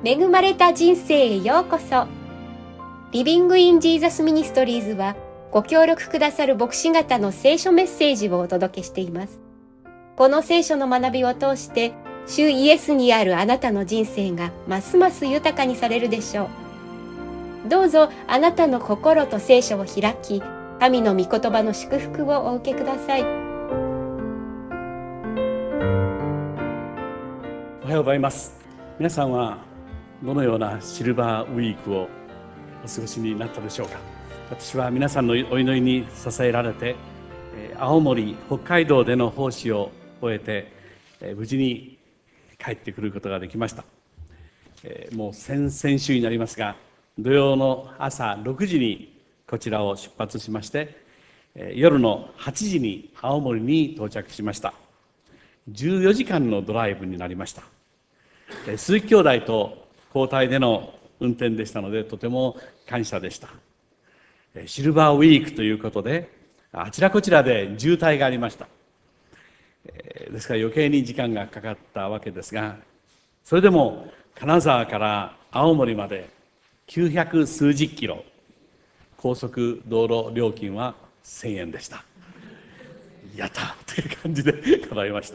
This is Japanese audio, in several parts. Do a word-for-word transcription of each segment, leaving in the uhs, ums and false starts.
恵まれた人生へようこそ。リビングインジーザスミニストリーズはご協力くださる牧師方の聖書メッセージをお届けしています。この聖書の学びを通して主イエスにあるあなたの人生がますます豊かにされるでしょう。どうぞあなたの心と聖書を開き、神の御言葉の祝福をお受けください。 おはようございます。皆さんはどのようなシルバーウィークをお過ごしになったでしょうか。私は皆さんのお祈りに支えられて、青森、北海道での奉仕を終えて無事に帰ってくることができました。もう先々週になりますが、土曜の朝ろくじにこちらを出発しまして、夜のはちじに青森に到着しました。じゅうよじかんのドライブになりました。鈴木兄弟と交代での運転でしたので、とても感謝でした。シルバーウィークということで、あちらこちらで渋滞がありました。ですから余計に時間がかかったわけですが、それでも金沢から青森まできゅうひゃくすうじキロ、高速道路料金はせんえんでした。やったという感じで叶いました。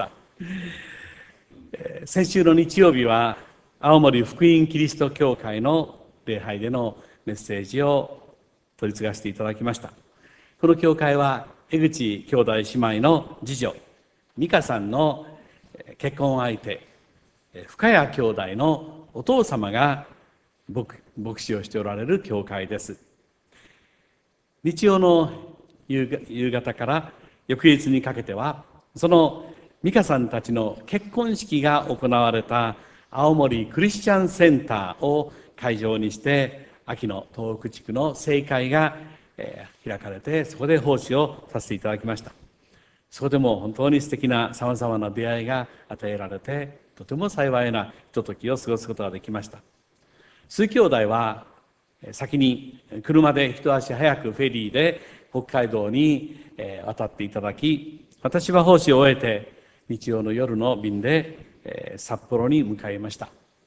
先週の日曜日は青森福音キリスト教会の礼拝でのメッセージを取り次がせていただきました。この教会は江口兄弟姉妹の次女美香さんの結婚相手深谷兄弟のお父様が 牧, 牧師をしておられる教会です。日曜の夕方から翌日にかけてはその美香さんたちの結婚式が行われた青森クリスチャンセンターを会場にして秋の東北地区の聖会が開かれて、そこで奉仕をさせていただきました。そこでも本当に素敵なさまざまな出会いが与えられて、とても幸いなひとときを過ごすことができました。鈴木兄弟は先に車で一足早くフェリーで北海道に渡っていただき、私は奉仕を終えて日曜の夜の便で札幌に向かいました。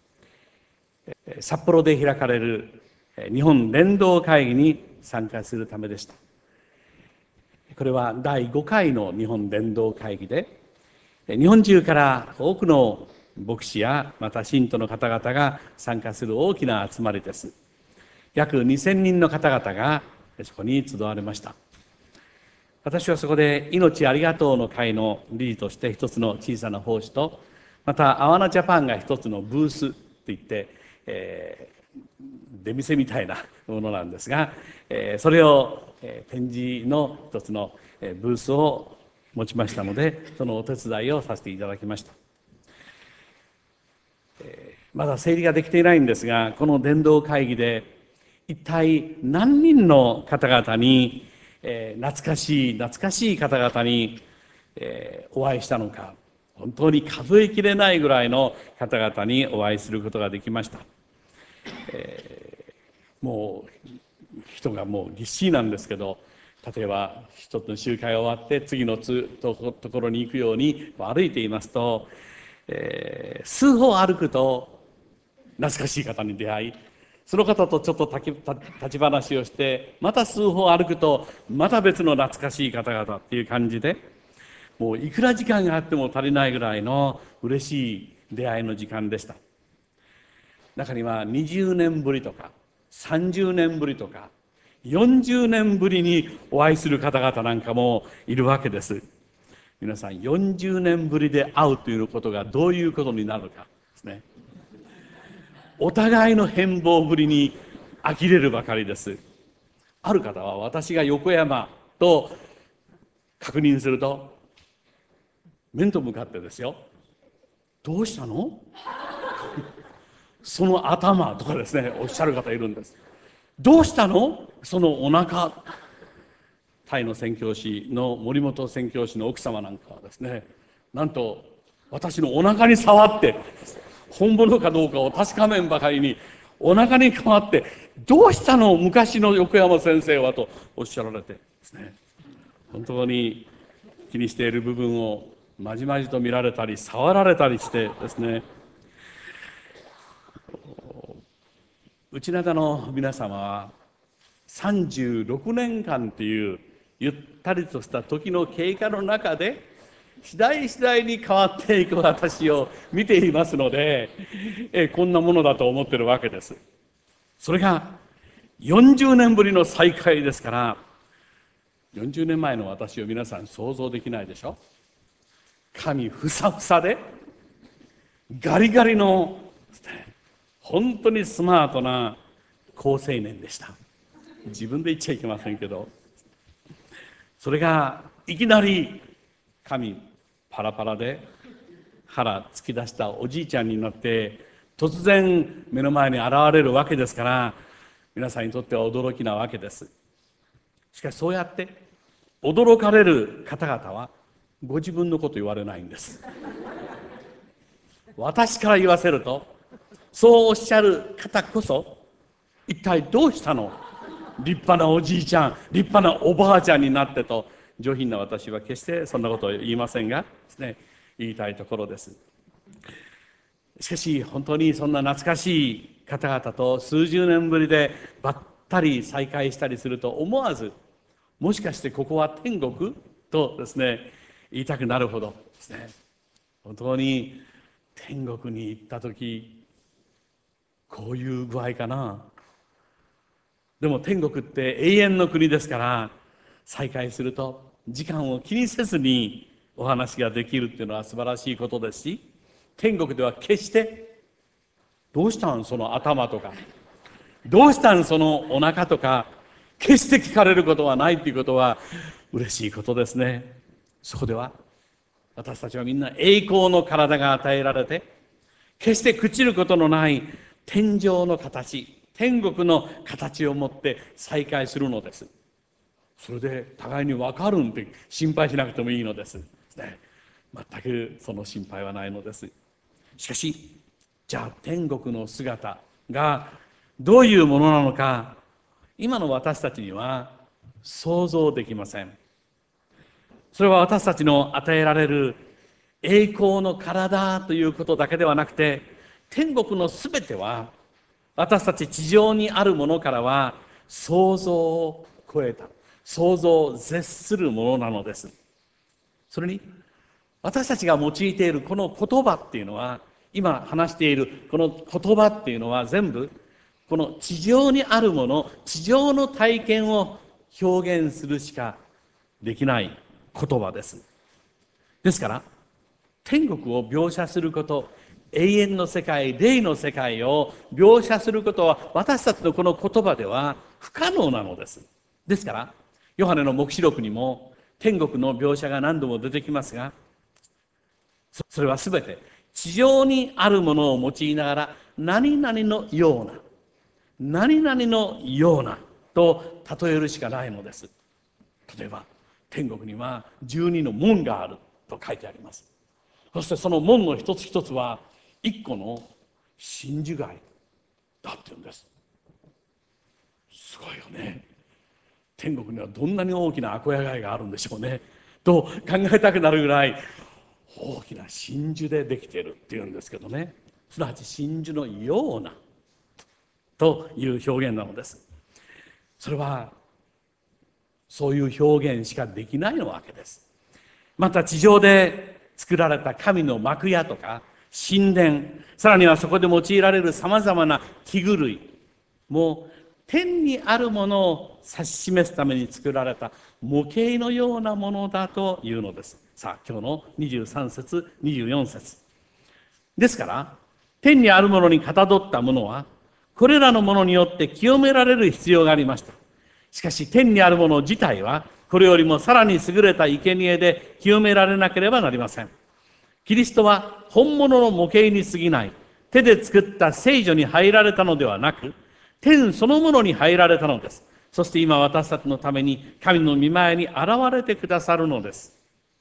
札幌で開かれる日本伝道会議に参加するためでした。これはだいごかいの日本伝道会議で、日本中から多くの牧師やまた信徒の方々が参加する大きな集まりです。約にせんにんの方々がそこに集われました。私はそこで命ありがとうの会の理事として一つの小さな奉仕と、またアワナジャパンが一つのブースといって、えー、出店みたいなものなんですが、えー、それを、えー、展示の一つの、えー、ブースを持ちましたので、そのお手伝いをさせていただきました。えー、まだ整理ができていないんですが、この伝道会議で一体何人の方々にえー、懐かしい懐かしい方々に、えー、お会いしたのか、本当に数えきれないぐらいの方々にお会いすることができました。えー、もう人がもうぎっしりなんですけど、例えば一つの集会が終わって次のつところに行くように歩いていますと、えー、数歩歩くと懐かしい方に出会い、その方とちょっと立ち話をして、また数歩歩くとまた別の懐かしい方々っていう感じで、もういくら時間があっても足りないぐらいの嬉しい出会いの時間でした。中にはにじゅうねんぶりとかさんじゅうねんぶりとかよんじゅうねんぶりにお会いする方々なんかもいるわけです。皆さん、よんじゅうねんぶりで会うということがどういうことになるかですね。お互いの変貌ぶりに呆れるばかりです。ある方は私が横山と確認すると、面と向かってですよ、どうしたのその頭とかですね、おっしゃる方いるんです。どうしたのそのお腹。タイの宣教師の森本宣教師の奥様なんかはですね、なんと私のお腹に触って本物かどうかを確かめんばかりにお腹に変わって、どうしたの昔の横山先生はとおっしゃられてですね、本当に気にしている部分をまじまじと見られたり触られたりしてですね、 内灘の皆様はさんじゅうろくねんかんというゆったりとした時の経過の中で次第次第に変わっていく私を見ていますので、えこんなものだと思ってるわけです。それがよんじゅうねんぶりの再会ですから、よんじゅうねんまえの私を皆さん想像できないでしょ。髪ふさふさでガリガリの本当にスマートな好青年でした。自分で言っちゃいけませんけど、それがいきなり髪パラパラで腹突き出したおじいちゃんになって突然目の前に現れるわけですから、皆さんにとっては驚きなわけです。しかしそうやって驚かれる方々はご自分のこと言われないんです。私から言わせると、そうおっしゃる方こそ、一体どうしたの、立派なおじいちゃん、立派なおばあちゃんになってと、上品な私は決してそんなことを言いませんがですね、言いたいところです。しかし本当にそんな懐かしい方々と数十年ぶりでばったり再会したりすると、思わずもしかしてここは天国とですね言いたくなるほどですね、本当に天国に行った時こういう具合かな。でも天国って永遠の国ですから、再会すると時間を気にせずにお話ができるっていうのは素晴らしいことですし、天国では決してどうしたんその頭とか、どうしたんそのお腹とか、決して聞かれることはないということは嬉しいことですね。そこでは私たちはみんな栄光の体が与えられて、決して朽ちることのない天上の形、天国の形を持って再会するのです。それで互いに分かるんって心配しなくてもいいのです、ね、全くその心配はないのです。しかしじゃあ天国の姿がどういうものなのか、今の私たちには想像できません。それは私たちの与えられる栄光の体ということだけではなくて、天国のすべては私たち地上にあるものからは想像を超えた、想像を絶するものなのです。それに私たちが用いているこの言葉っていうのは、今話しているこの言葉っていうのは全部この地上にあるもの、地上の体験を表現するしかできない言葉です。ですから天国を描写すること、永遠の世界、霊の世界を描写することは私たちのこの言葉では不可能なのです。ですからヨハネの黙示録にも天国の描写が何度も出てきますが、それはすべて地上にあるものを用いながら何々のような、何々のようなと例えるしかないのです。例えば天国にはじゅうにの門があると書いてあります。そしてその門の一つ一つは一個の真珠貝だって言うんです。すごいよね。天国にはどんなに大きなアコヤ貝があるんでしょうねと考えたくなるぐらい大きな真珠でできているっていうんですけどね、すなわち真珠のようなという表現なのです。それはそういう表現しかできないわけです。また地上で作られた神の幕屋とか神殿、さらにはそこで用いられるさまざまな器具類も天にあるものを指し示すために作られた模型のようなものだというのです。さあ今日のにじゅうさん節にじゅうよん節ですから、天にあるものにかたどったものはこれらのものによって清められる必要がありました。しかし天にあるもの自体はこれよりもさらに優れた生贄で清められなければなりません。キリストは本物の模型に過ぎない手で作った聖所に入られたのではなく、天そのものに入られたのです。そして今私たちのために神の御前に現れてくださるのです。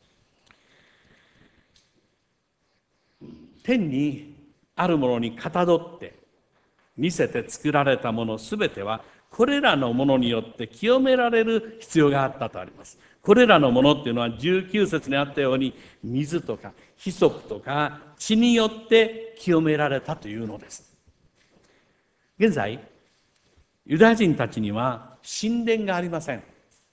天にあるものにかたどって見せて作られたものすべてはこれらのものによって清められる必要があったとあります。これらのものっていうのはじゅうきゅう節にあったように水とかヒソプとか血によって清められたというのです。現在ユダヤ人たちには神殿がありません。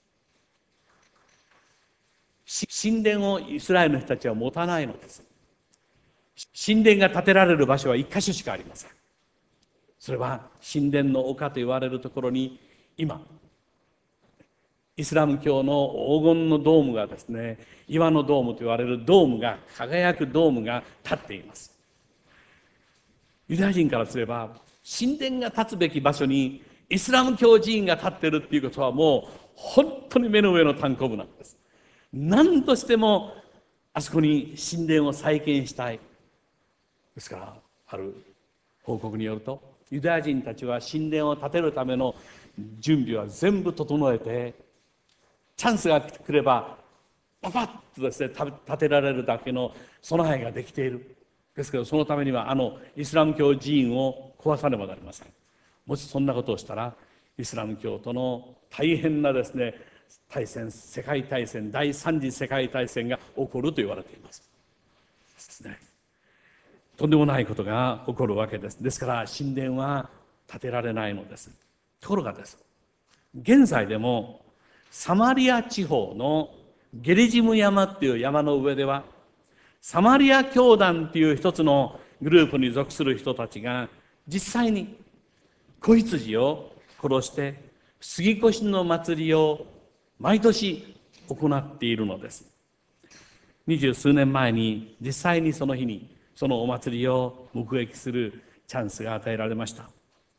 神殿をイスラエルの人たちは持たないのです。神殿が建てられる場所は一箇所しかありません。それは神殿の丘と言われるところに、今イスラム教の黄金のドームがですね、岩のドームと言われるドームが、輝くドームが立っています。ユダヤ人からすれば、神殿が立つべき場所にイスラム教寺院が立っているっていうことは、もう本当に目の上の単行部なんです。何としてもあそこに神殿を再建したい。ですから、ある報告によると、ユダヤ人たちは神殿を建てるための準備は全部整えて、チャンスが来ればパパッとですね建てられるだけの備えができている。ですけど、そのためにはあのイスラム教寺院を壊さねばなりません。もしそんなことをしたら、イスラム教との大変なですね大戦、世界大戦、第三次世界大戦が起こると言われています。ですね。とんでもないことが起こるわけです。ですから神殿は建てられないのです。ところがです、現在でもサマリア地方のゲリジム山っていう山の上では、サマリア教団っていう一つのグループに属する人たちが実際に子羊を殺して杉越の祭りを毎年行っているのです。二十数年前に実際にその日にそのお祭りを目撃するチャンスが与えられました。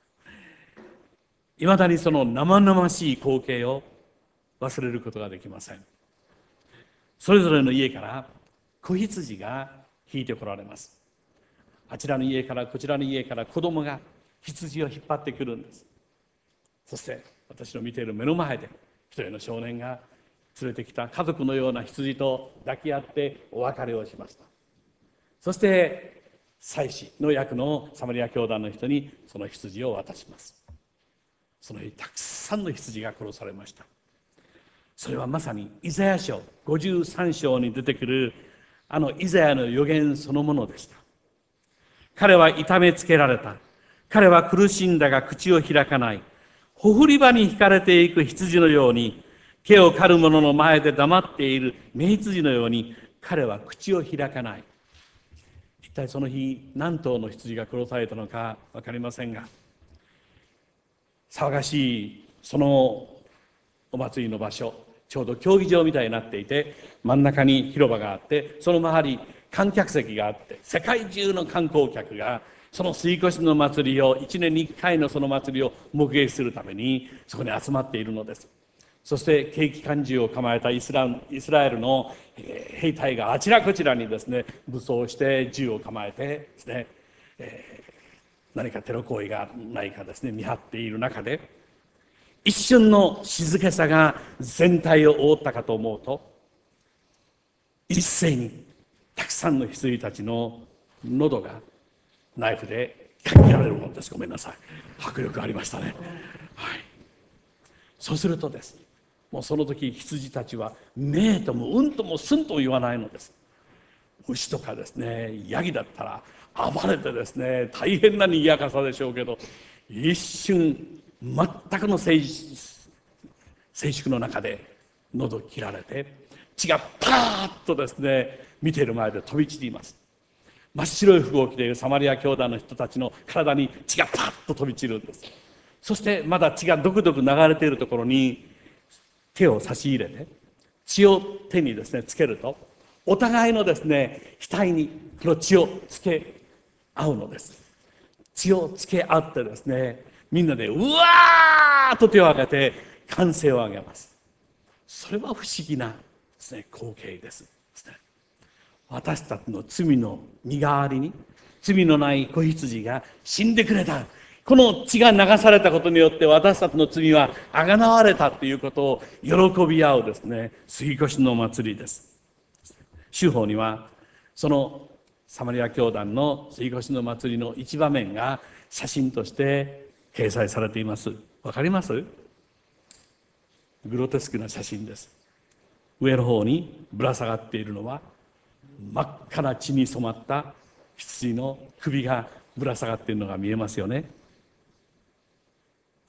いまだにその生々しい光景を忘れることができません。それぞれの家から子羊が引いてこられます。あちらの家からこちらの家から子供が羊を引っ張ってくるんです。そして私の見ている目の前で一人の少年が連れてきた家族のような羊と抱き合ってお別れをしました。そして祭司の役のサマリア教団の人にその羊を渡します。その日たくさんの羊が殺されました。それはまさにイザヤ書ごじゅうさん章に出てくるあのイザヤの予言そのものでした。彼は痛めつけられた。彼は苦しんだが口を開かない。ほふり場に引かれていく羊のように、毛を刈る者の前で黙っている雌羊のように、彼は口を開かない。一体その日何頭の羊が殺されたのか分かりませんが、騒がしいそのお祭りの場所、ちょうど競技場みたいになっていて、真ん中に広場があって、その周り観客席があって、世界中の観光客がその杉越の祭りを、一年に一回のその祭りを目撃するためにそこに集まっているのです。そして軽機関銃を構えたイスライスラエルの兵隊があちらこちらにですね武装して銃を構えてですね、えー、何かテロ行為がないかですね見張っている中で、一瞬の静けさが全体を覆ったかと思うと、一斉にたくさんの羊たちの喉がナイフでかけられるものです。ごめんなさい、迫力ありましたね。はい、そうするとですね、もうその時羊たちはめーともうんともすんとも言わないのです。牛とかですねヤギだったら暴れてですね大変な賑やかさでしょうけど、一瞬全くの静粛の中で喉を切られて、血がパーッとですね見ている前で飛び散ります。真っ白い服を着ているサマリア教団の人たちの体に血がパッと飛び散るんです。そしてまだ血がドクドク流れているところに手を差し入れて、血を手にですねつけると、お互いのですね額にこの血をつけ合うのです。血をつけ合ってですね、みんなでうわーっと手を挙げて歓声を上げます。それは不思議なですね光景です。私たちの罪の身代わりに罪のない子羊が死んでくれた、この血が流されたことによって私たちの罪はあがなわれたということを喜び合うですね杉越の祭りです。州法にはそのサマリア教団の杉越の祭りの一場面が写真として掲載されています。わかります？グロテスクな写真です。上の方にぶら下がっているのは真っ赤な血に染まった羊の首がぶら下がっているのが見えますよね。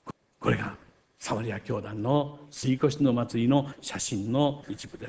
これがサマリア教団の杉越の祭りの写真の一部です。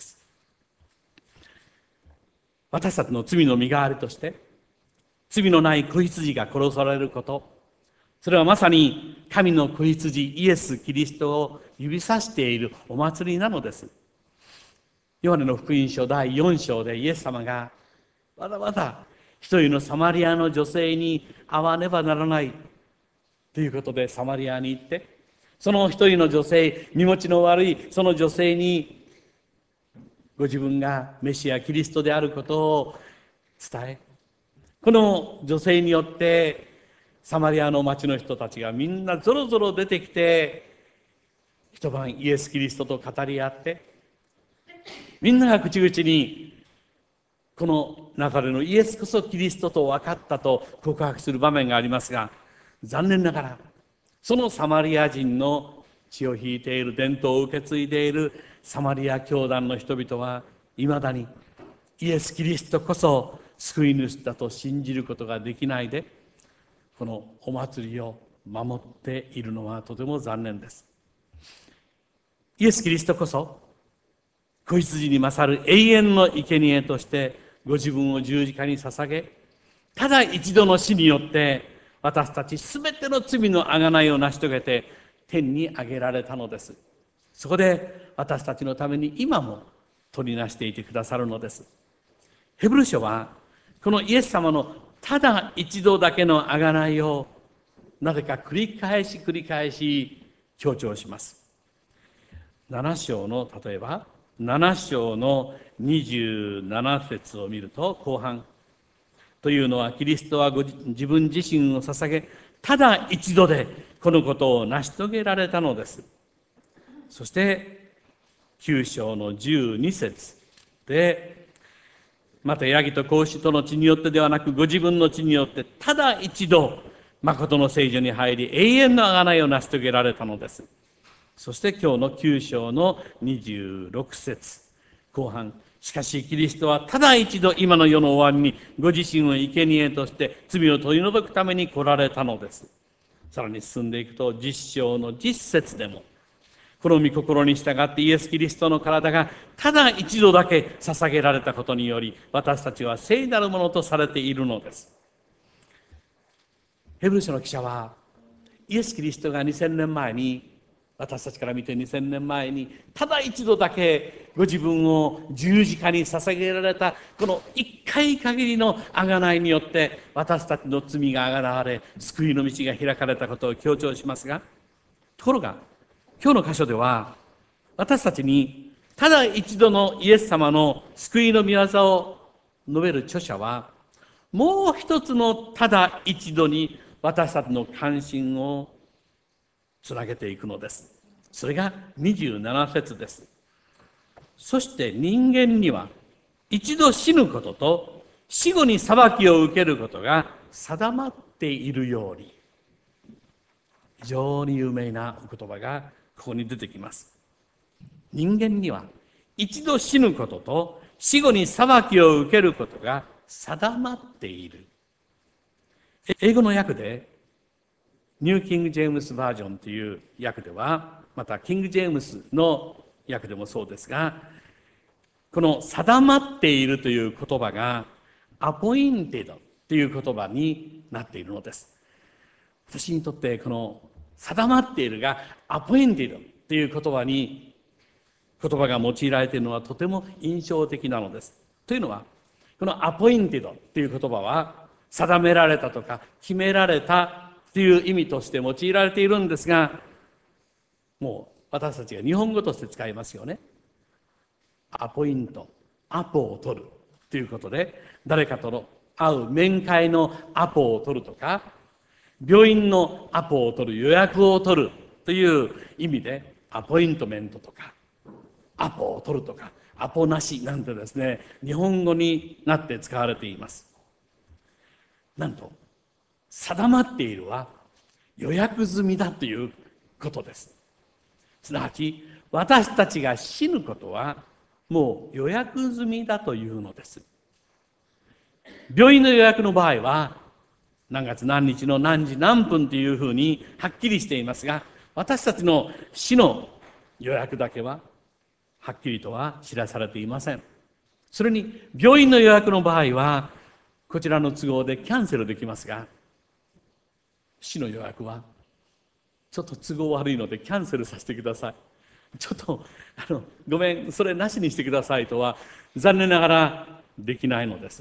私たちの罪の身代わりとして罪のない子羊が殺されること、それはまさに神の子羊イエス・キリストを指さしているお祭りなのです。ヨハネの福音書だいよん章でイエス様がまだまだ一人のサマリアの女性に会わねばならないということでサマリアに行って、その一人の女性、身持ちの悪いその女性にご自分がメシアキリストであることを伝え、この女性によってサマリアの町の人たちがみんなぞろぞろ出てきて、一晩イエス・キリストと語り合って、みんなが口々にこの中でのイエスこそキリストと分かったと告白する場面がありますが、残念ながらそのサマリア人の血を引いている、伝統を受け継いでいるサマリア教団の人々はいまだにイエス・キリストこそ救い主だと信じることができないで、このお祭りを守っているのはとても残念です。イエス・キリストこそ子羊に勝る永遠の生贄としてご自分を十字架に捧げ、ただ一度の死によって私たちすべての罪の贖いを成し遂げて天に上げられたのです。そこで私たちのために今も取りなしていてくださるのです。ヘブル書はこのイエス様のただ一度だけの贖いをなぜか繰り返し繰り返し強調します。なな章の例えばなな章のにじゅうなな節を見ると、後半というのはキリストはご自分自身を捧げ、ただ一度でこのことを成し遂げられたのです。そしてきゅう章のじゅうに節で、またヤギと子牛との血によってではなくご自分の血によってただ一度誠の聖所に入り永遠の贖いを成し遂げられたのです。そして今日のきゅう章のにじゅうろく節後半、しかしキリストはただ一度今の世の終わりにご自身を生贄として罪を取り除くために来られたのです。さらに進んでいくとじゅっ章のじゅっ節でも、この御心に従ってイエス・キリストの体がただ一度だけ捧げられたことにより、私たちは聖なるものとされているのです。ヘブル書の記者はイエス・キリストがにせんねんまえに、私たちから見てにせんねんまえにただ一度だけご自分を十字架に捧げられたこの一回限りの贖いによって私たちの罪が贖われ救いの道が開かれたことを強調しますが、ところが今日の箇所では私たちにただ一度のイエス様の救いの御業を述べる著者は、もう一つのただ一度に私たちの関心をつなげていくのです。それがにじゅうなな節です。そして人間には一度死ぬことと死後に裁きを受けることが定まっているように。非常に有名なお言葉がここに出てきます。人間には一度死ぬことと死後に裁きを受けることが定まっている。英語の訳でニューキング・ジェームス・バージョンという訳では、またキング・ジェームスの訳でもそうですが、この定まっているという言葉がアポインテッドという言葉になっているのです。私にとってこの定まっているがアポインテッドという言葉に言葉が用いられているのはとても印象的なのです。というのは、このアポインテッドという言葉は定められたとか決められたという意味として用いられているんですが、もう私たちが日本語として使いますよね。アポイント、アポを取るということで、誰かとの会う面会のアポを取るとか、病院のアポを取る、予約を取るという意味でアポイントメントとかアポを取るとかアポなしなんてですね、日本語になって使われています。なんと定まっているは予約済みだということです。すなわち私たちが死ぬことはもう予約済みだというのです。病院の予約の場合は何月何日の何時何分というふうにはっきりしていますが、 私たちの死の予約だけははっきりとは知らされていません。それに病院の予約の場合はこちらの都合でキャンセルできますが、死の予約はちょっと都合悪いのでキャンセルさせてください、ちょっとあのごめん、それなしにしてくださいとは残念ながらできないのです。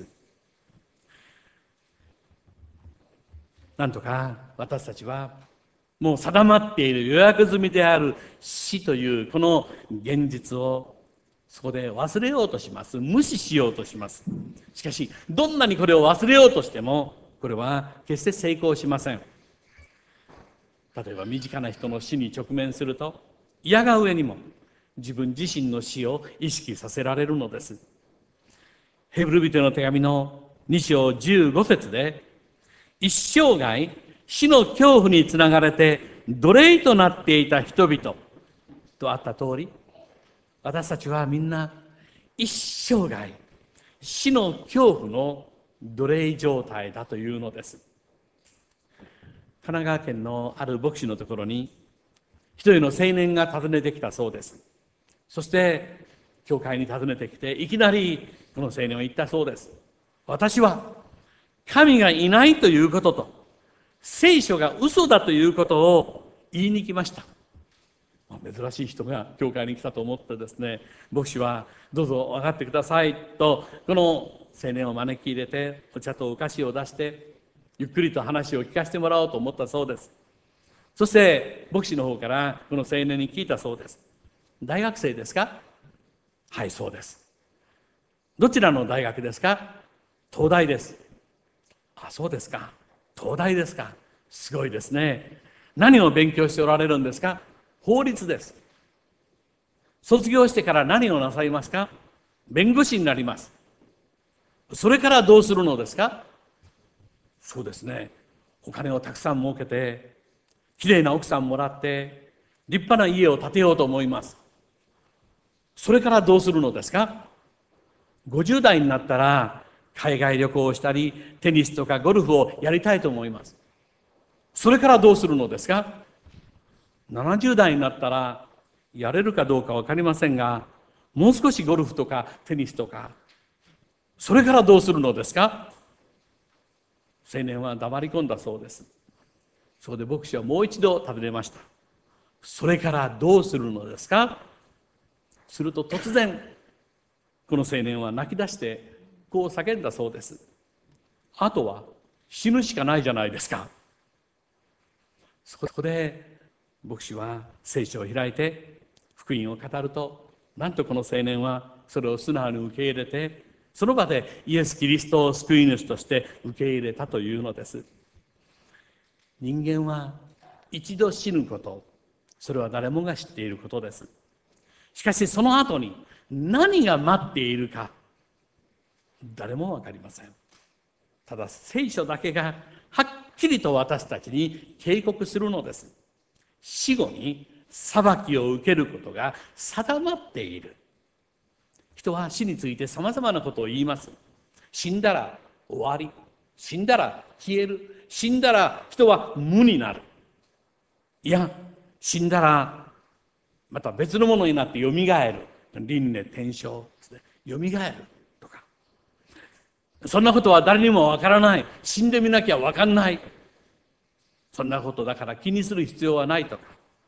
なんとか私たちはもう定まっている予約済みである死というこの現実をそこで忘れようとします。無視しようとします。しかしどんなにこれを忘れようとしてもこれは決して成功しません。例えば身近な人の死に直面すると嫌が上にも自分自身の死を意識させられるのです。ヘブル人の手紙のに章じゅうご節で、一生涯死の恐怖につながれて奴隷となっていた人々とあった通り、私たちはみんな一生涯死の恐怖の奴隷状態だというのです。神奈川県のある牧師のところに一人の青年が訪ねてきたそうです。そして教会に訪ねてきていきなりこの青年は言ったそうです。私は神がいないということと聖書が嘘だということを言いに来ました。珍しい人が教会に来たと思ってですね、牧師はどうぞ上がってくださいとこの青年を招き入れてお茶とお菓子を出してゆっくりと話を聞かせてもらおうと思ったそうです。そして牧師の方からこの青年に聞いたそうです。大学生ですか？はい、そうです。どちらの大学ですか？東大です。あ、そうですか。東大ですか。すごいですね。何を勉強しておられるんですか？法律です。卒業してから何をなさいますか？弁護士になります。それからどうするのですか？そうですね、お金をたくさん儲けてきれいな奥さんもらって立派な家を建てようと思います。それからどうするのですか？ごじゅう代になったら海外旅行をしたりテニスとかゴルフをやりたいと思います。それからどうするのですか？ななじゅう代になったらやれるかどうか分かりませんがもう少しゴルフとかテニスとか、それからどうするのですか？青年は黙り込んだそうです。そこで牧師はもう一度尋ねました。それからどうするのですか？すると突然この青年は泣き出してこう叫んだそうです。あとは死ぬしかないじゃないですか。そこで牧師は聖書を開いて福音を語ると、なんとこの青年はそれを素直に受け入れてその場でイエス・キリストを救い主として受け入れたというのです。人間は一度死ぬこと、それは誰もが知っていることです。しかしその後に何が待っているか誰も分かりません。ただ聖書だけがはっきりと私たちに警告するのです。死後に裁きを受けることが定まっている。人は死についてさまざまなことを言います。死んだら終わり、死んだら消える、死んだら人は無になる、いや死んだらまた別のものになってよみがえる、輪廻転生ですね、よみがえるとか、そんなことは誰にもわからない、死んでみなきゃわかんない、そんなことだから気にする必要はないとか、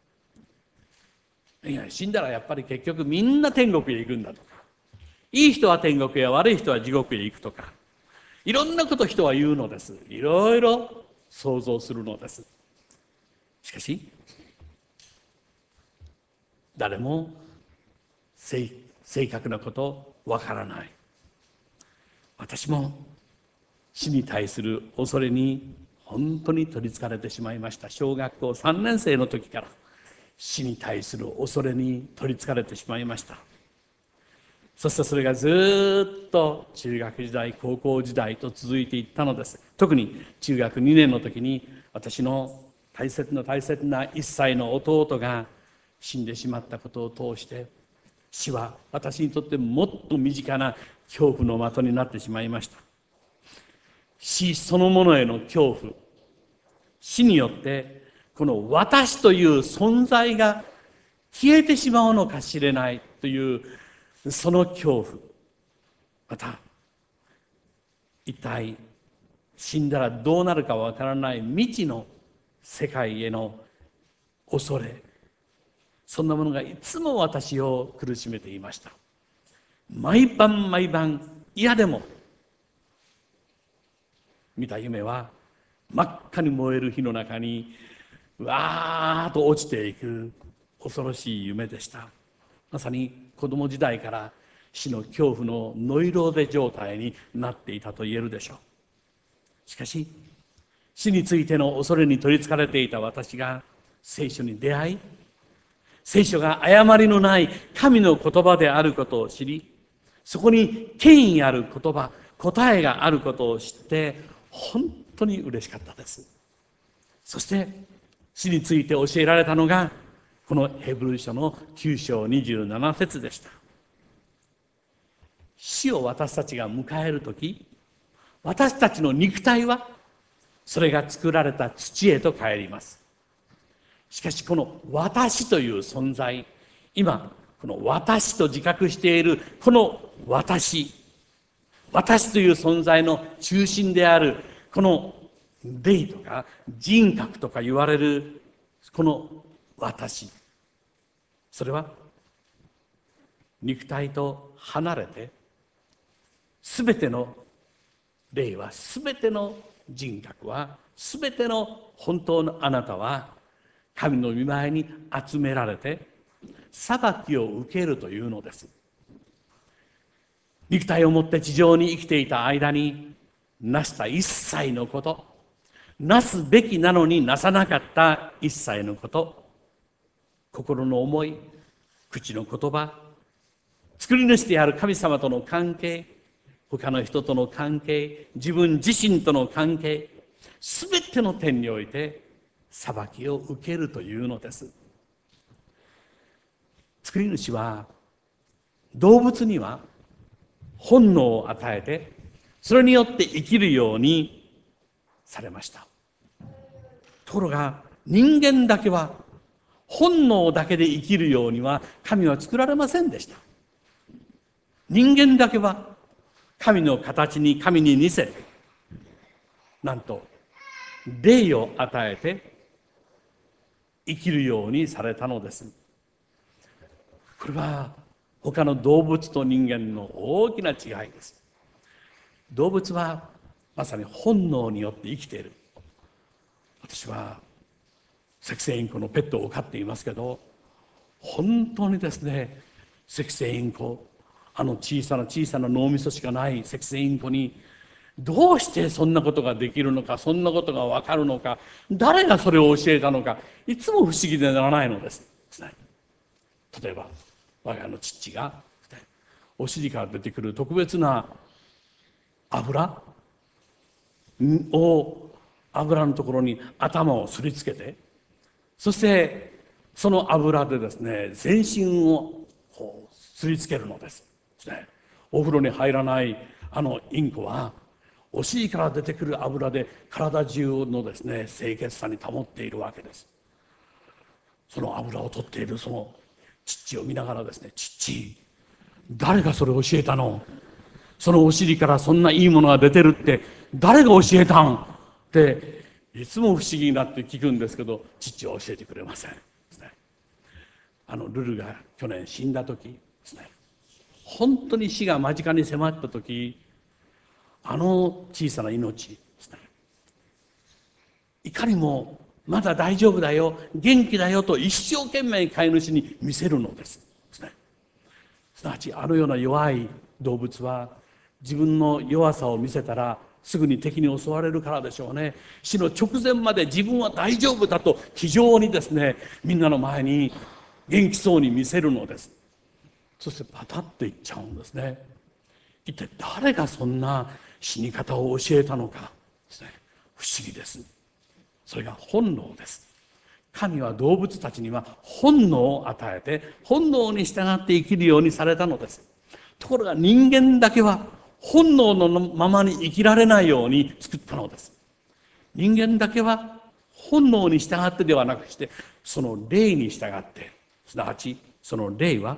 いや死んだらやっぱり結局みんな天国へ行くんだとか、いい人は天国へ悪い人は地獄へ行くとか、いろんなこと人は言うのです。いろいろ想像するのです。しかし誰も正確なことわからない。私も死に対する恐れに本当に取りつかれてしまいました。小学校さんねん生の時から死に対する恐れに取りつかれてしまいました。そしてそれがずっと中学時代、高校時代と続いていったのです。特に中学にねんの時に私の大切な大切ないっさいの弟が死んでしまったことを通して、死は私にとってもっと身近な恐怖の的になってしまいました。死そのものへの恐怖、死によってこの私という存在が消えてしまうのかしれないというその恐怖、また一体死んだらどうなるかわからない未知の世界への恐れ、そんなものがいつも私を苦しめていました。毎晩毎晩嫌でも見た夢は真っ赤に燃える火の中にわーっと落ちていく恐ろしい夢でした。まさに子供時代から死の恐怖のノイローゼ状態になっていたと言えるでしょう。しかし死についての恐れに取りつかれていた私が聖書に出会い、聖書が誤りのない神の言葉であることを知り、そこに権威ある言葉、答えがあることを知って本当に嬉しかったです。そして死について教えられたのがこのヘブル書のきゅう章にじゅうなな節でした。死を私たちが迎えるとき、私たちの肉体はそれが作られた土へと帰ります。しかしこの私という存在、今この私と自覚しているこの私、私という存在の中心であるこの霊とか人格とか言われるこの私、それは肉体と離れて、すべての霊は、すべての人格は、すべての本当のあなたは神の御前に集められて裁きを受けるというのです。肉体を持って地上に生きていた間になした一切のこと、なすべきなのになさなかった一切のこと、心の思い、口の言葉、作り主である神様との関係、他の人との関係、自分自身との関係、すべての点において裁きを受けるというのです。作り主は動物には本能を与えて、それによって生きるようにされました。ところが人間だけは本能だけで生きるようには神は作られませんでした。人間だけは神の形に、神に似せて、なんと霊を与えて生きるようにされたのです。これは他の動物と人間の大きな違いです。動物はまさに本能によって生きている。私はセキセイインコのペットを飼っていますけど、本当にですね、セキセイインコ、あの小さな小さな脳みそしかないセキセイインコにどうしてそんなことができるのか、そんなことがわかるのか、誰がそれを教えたのか、いつも不思議でならないのです。例えば我が家の父がお尻から出てくる特別な油を油のところに頭をすりつけて、そしてその油でですね、全身をこうすりつけるのです。お風呂に入らないあのインコはお尻から出てくる油で体中のですね、清潔さに保っているわけです。その油を取っているその父を見ながらですね、父、誰がそれを教えたの？そのお尻からそんないいものが出てるって誰が教えたん？っていつも不思議になって聞くんですけど、父は教えてくれません。あのルルが去年死んだ時ですね、本当に死が間近に迫った時、あの小さな命ですね、いかにもまだ大丈夫だよ、元気だよと一生懸命飼い主に見せるのです。すなわちあのような弱い動物は自分の弱さを見せたらすぐに敵に襲われるからでしょうね。死の直前まで自分は大丈夫だと非常にですね、みんなの前に元気そうに見せるのです。そしてパタッといっちゃうんですね。一体誰がそんな死に方を教えたのかですね、不思議です。それが本能です。神は動物たちには本能を与えて、本能に従って生きるようにされたのです。ところが人間だけは本能のままに生きられないように作ったのです。人間だけは本能に従ってではなくして、その霊に従って、すなわちその霊は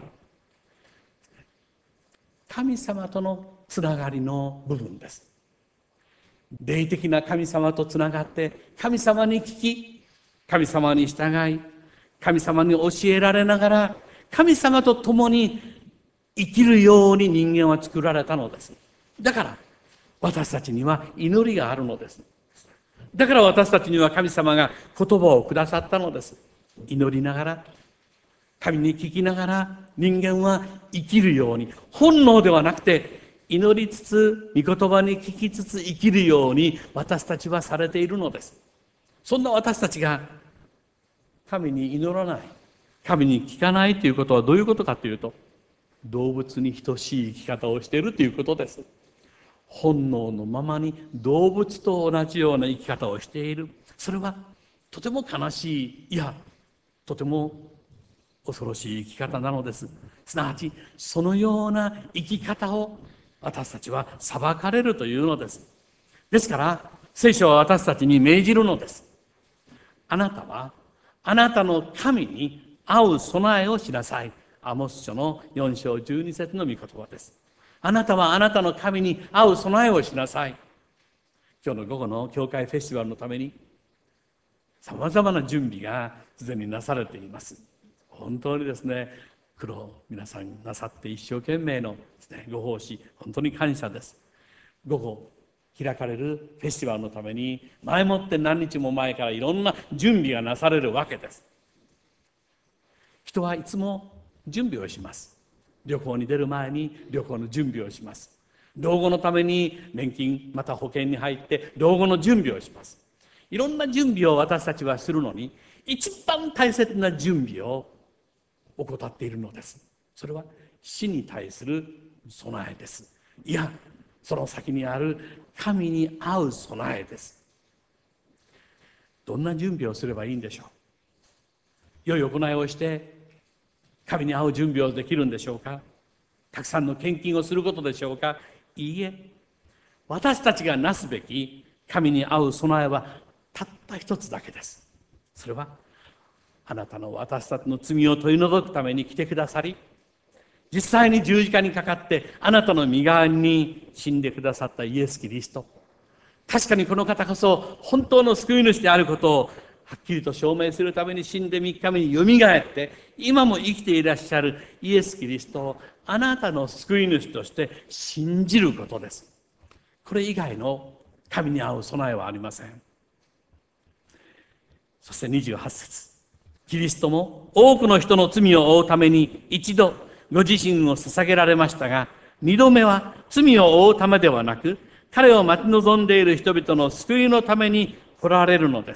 神様とのつながりの部分です。霊的な神様とつながって、神様に聞き、神様に従い、神様に教えられながら、神様と共に生きるように人間は作られたのです。だから私たちには祈りがあるのです。だから私たちには神様が言葉をくださったのです。祈りながら、神に聞きながら、人間は生きるように、本能ではなくて祈りつつ、御言葉に聞きつつ生きるように私たちはされているのです。そんな私たちが神に祈らない、神に聞かないということはどういうことかというと、動物に等しい生き方をしているということです。本能のままに動物と同じような生き方をしている。それはとても悲しい、いやとても恐ろしい生き方なのです。すなわちそのような生き方を私たちは裁かれるというのです。ですから聖書は私たちに命じるのです。あなたはあなたの神に合う備えをしなさい。アモス書のよん章じゅうに節の御言葉です。あなたはあなたの神に合う備えをしなさい。今日の午後の教会フェスティバルのためにさまざまな準備がすでになされています。本当にですね、苦労皆さんなさって一生懸命のですね、ご奉仕、本当に感謝です。午後開かれるフェスティバルのために前もって何日も前からいろんな準備がなされるわけです。人はいつも準備をします。旅行に出る前に旅行の準備をします。老後のために年金また保険に入って老後の準備をします。いろんな準備を私たちはするのに、一番大切な準備を怠っているのです。それは死に対する備えです。いや、その先にある神に合う備えです。どんな準備をすればいいんでしょう。良い行いをして神に合う準備をできるんでしょうか。たくさんの献金をすることでしょうか。いいえ、私たちがなすべき神に合う備えはたった一つだけです。それはあなたの私たちの罪を取り除くために来てくださり、実際に十字架にかかってあなたの身代わりに死んでくださったイエス・キリスト。確かにこの方こそ本当の救い主であることをはっきりと証明するために死んでみっかめによみがえって今も生きていらっしゃるイエス・キリストをあなたの救い主として信じることです。これ以外の神に合う備えはありません。そしてにじゅうはち節、キリストも多くの人の罪を負うために一度ご自身を捧げられましたが、二度目は罪を負うためではなく彼を待ち望んでいる人々の救いのために来られるのです。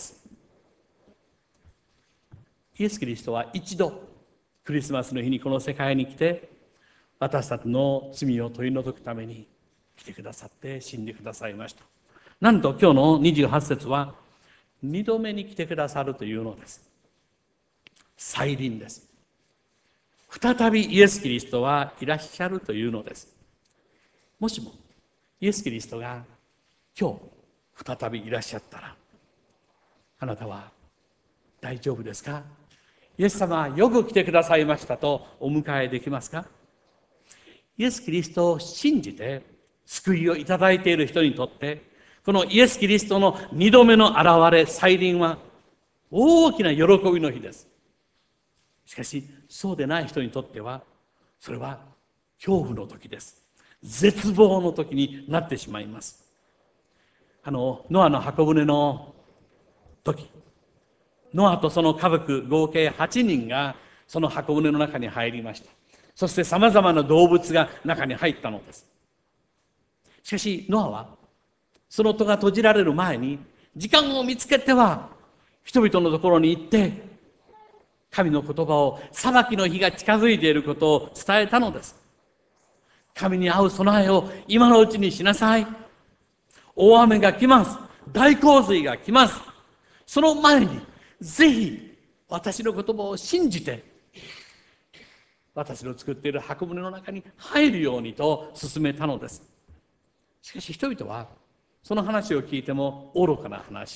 イエス・キリストは一度クリスマスの日にこの世界に来て私たちの罪を取り除くために来てくださって死んでくださいました。なんと今日のにじゅうはち節は二度目に来てくださるというのです。再臨です。再びイエス・キリストはいらっしゃるというのです。もしもイエス・キリストが今日再びいらっしゃったら、あなたは大丈夫ですか？イエス様はよく来てくださいましたとお迎えできますか？イエス・キリストを信じて救いをいただいている人にとって、このイエス・キリストの二度目の現れ、再臨は大きな喜びの日です。しかしそうでない人にとってはそれは恐怖の時です。絶望の時になってしまいます。あのノアの箱舟の時、ノアとその家族合計はちにんがその箱舟の中に入りました。そしてさまざまな動物が中に入ったのです。しかしノアはその戸が閉じられる前に時間を見つけては人々のところに行って神の言葉を、裁きの日が近づいていることを伝えたのです。神に合う備えを今のうちにしなさい。大雨が来ます。大洪水が来ます。その前にぜひ私の言葉を信じて私の作っている箱舟の中に入るようにと勧めたのです。しかし人々はその話を聞いても愚かな話、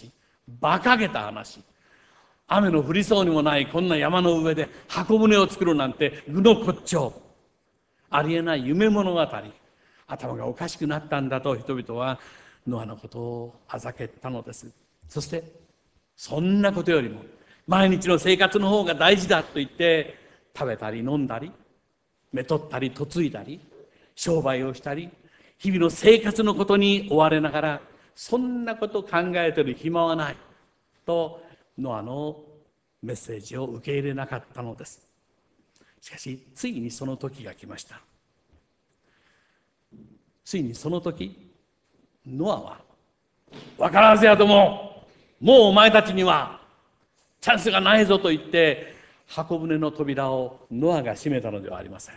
馬鹿げた話。雨の降りそうにもないこんな山の上で箱舟を作るなんて愚の骨頂。ありえない夢物語。頭がおかしくなったんだと人々はノアのことをあざけったのです。そしてそんなことよりも毎日の生活の方が大事だと言って食べたり飲んだりめとったり嫁いだり商売をしたり日々の生活のことに追われながらそんなことを考えている暇はないとノアのメッセージを受け入れなかったのです。しかしついにその時が来ました。ついにその時ノアは分からずやとももうお前たちにはチャンスがないぞと言って箱舟の扉をノアが閉めたのではありません。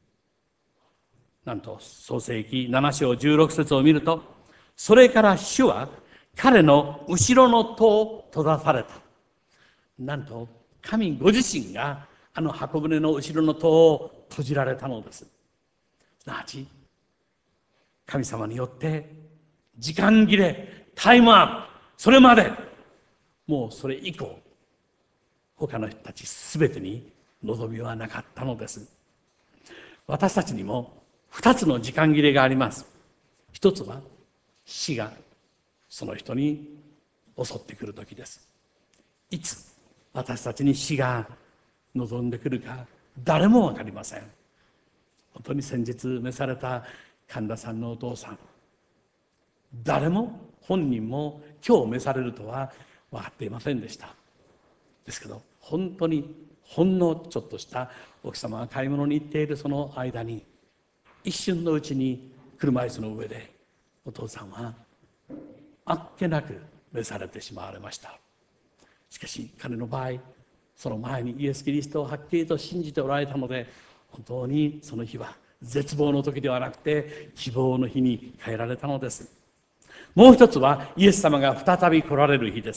なんと創世記なな章じゅうろく節を見ると、それから主は彼の後ろの戸を閉ざされた。なんと神ご自身があの箱舟の後ろの戸を閉じられたのです。すなわち神様によって時間切れ、タイムアップ、それまでもうそれ以降他の人たちすべてに望みはなかったのです。私たちにも二つの時間切れがあります。一つは死がその人に襲ってくる時です。いつ私たちに死が望んでくるか誰もわかりません。本当に先日召された神田さんのお父さん、誰も本人も今日召されるとは分かっていませんでした。ですけど本当にほんのちょっとした奥様が買い物に行っているその間に一瞬のうちに車椅子の上でお父さんはあっけなく召されてしまわれました。しかし彼の場合その前にイエス・キリストをはっきりと信じておられたので、本当にその日は絶望の時ではなくて希望の日に変えられたのです。もう一つはイエス様が再び来られる日です。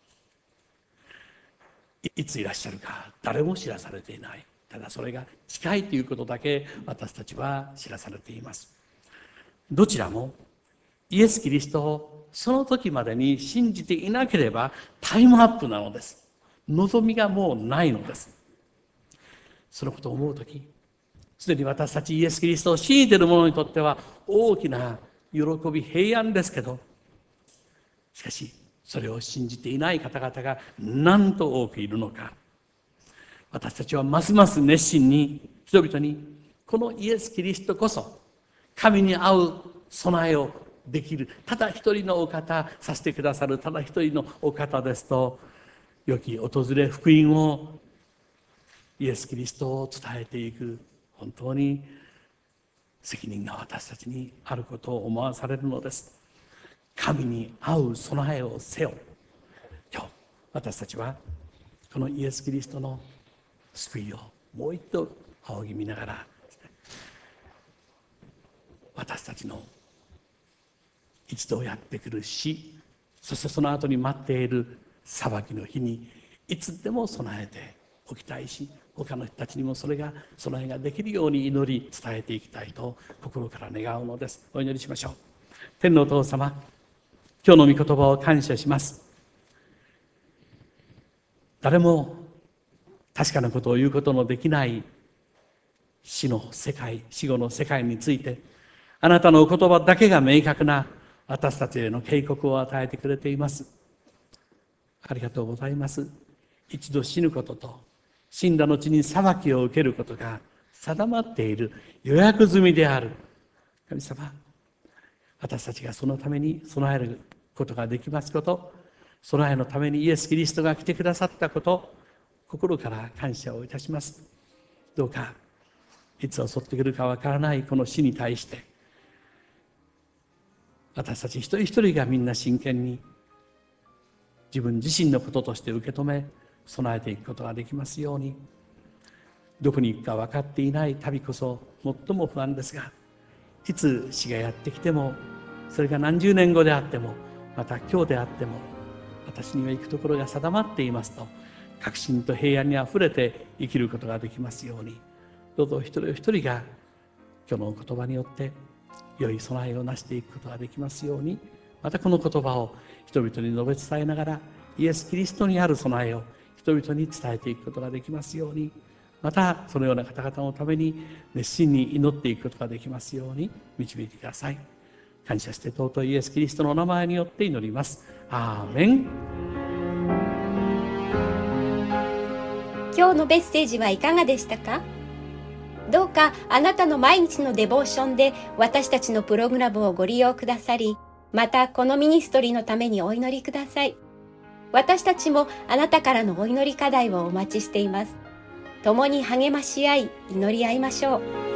いついらっしゃるか誰も知らされていない。ただそれが近いということだけ私たちは知らされています。どちらもイエス・キリストをその時までに信じていなければタイムアップなのです。望みがもうないのです。そのことを思う時、すでに私たちイエス・キリストを信じている者にとっては大きな喜び平安ですけど、しかしそれを信じていない方々がなんと多くいるのか。私たちはますます熱心に人々にこのイエス・キリストこそ神に会う備えをできるただ一人のお方させてくださるただ一人のお方ですと、良き訪れ福音をイエス・キリストを伝えていく本当に責任が私たちにあることを思わされるのです。神に会う備えをせよ。今日私たちはこのイエス・キリストの救いをもう一度仰ぎ見ながら、私たちの一度やってくる死、そしてその後に待っている裁きの日にいつでも備えておきたいし、他の人たちにもそれが備えができるように祈り伝えていきたいと心から願うのです。お祈りしましょう。天のお父様、今日の御言葉を感謝します。誰も確かなことを言うことのできない死の世界、死後の世界について、あなたのお言葉だけが明確な私たちへの警告を与えてくれています。ありがとうございます。一度死ぬことと死んだ後に裁きを受けることが定まっている、予約済みである。神様、私たちがそのために備えることができますこと、備えのためにイエス・キリストが来てくださったこと、心から感謝をいたします。どうかいつ襲ってくるかわからないこの死に対して、私たち一人一人がみんな真剣に自分自身のこととして受け止め備えていくことができますように。どこに行くか分かっていない旅こそ最も不安ですが、いつ死がやってきても、それが何十年後であっても、また今日であっても、私には行くところが定まっていますと確信と平安にあふれて生きることができますように。どうぞ一人一人が今日のお言葉によって良い備えをなしていくことができますようにまたこの言葉を人々に述べ伝えながら、イエス・キリストにある備えを人々に伝えていくことができますように、またそのような方々のために熱心に祈っていくことができますように導いてください。感謝して尊いイエス・キリストの名前によって祈ります。アーメン。 今日のメッセージはいかがでしたか？どうかあなたの毎日のデボーションで私たちのプログラムをご利用くださり、またこのミニストリーのためにお祈りください。私たちもあなたからのお祈り課題をお待ちしています。共に励まし合い、祈り合いましょう。